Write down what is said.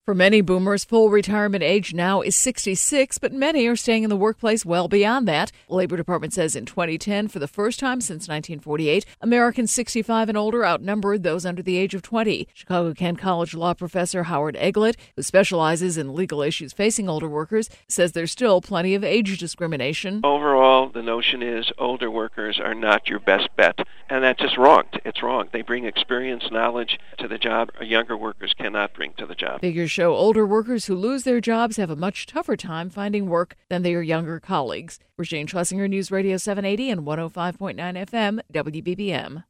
For many boomers, full retirement age now is 66, but many are staying in the workplace well beyond that. The Labor Department says in 2010, for the first time since 1948, Americans 65 and older outnumbered those under the age of 20. Chicago-Kent College law professor Howard Eglett, who specializes in legal issues facing older workers, says there's still plenty of age discrimination. Overall, the notion is older workers are not your best bet, and that's just wrong. It's wrong. They bring experience, knowledge to the job younger workers cannot bring to the job. Figures show older workers who lose their jobs have a much tougher time finding work than their younger colleagues. Regine Schlesinger, News Radio 780 and 105.9 FM, WBBM.